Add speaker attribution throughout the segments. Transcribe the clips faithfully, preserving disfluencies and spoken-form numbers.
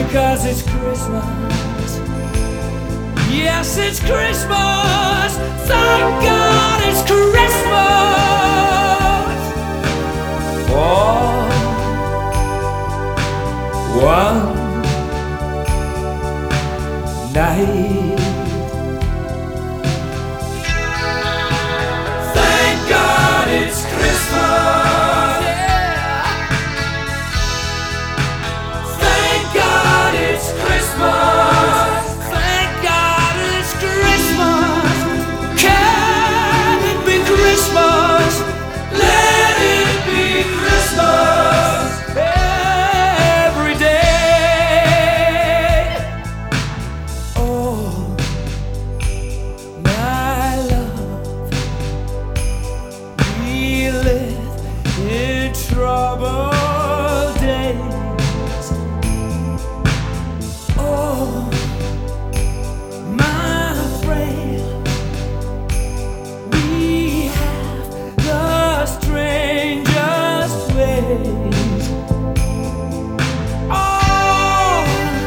Speaker 1: 'cause it's Christmas. Yes, it's Christmas. Thank God it's Christmas. For one night. Thank God it's Christmas. Yeah. Thank God it's Christmas. Thank God it's Christmas. Can it be Christmas? Let it be Christmas every day. Oh, my love, we live in troubled days. Oh, my friend, we have the strangest ways. Oh,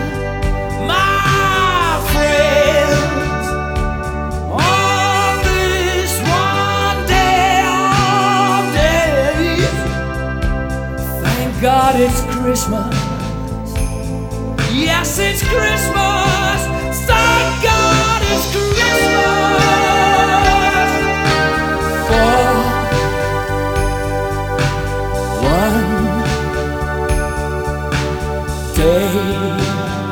Speaker 1: my friends, on this one day of days, thank God it's Christmas. Yes, it's Christmas. Thank God it's Christmas. For one day.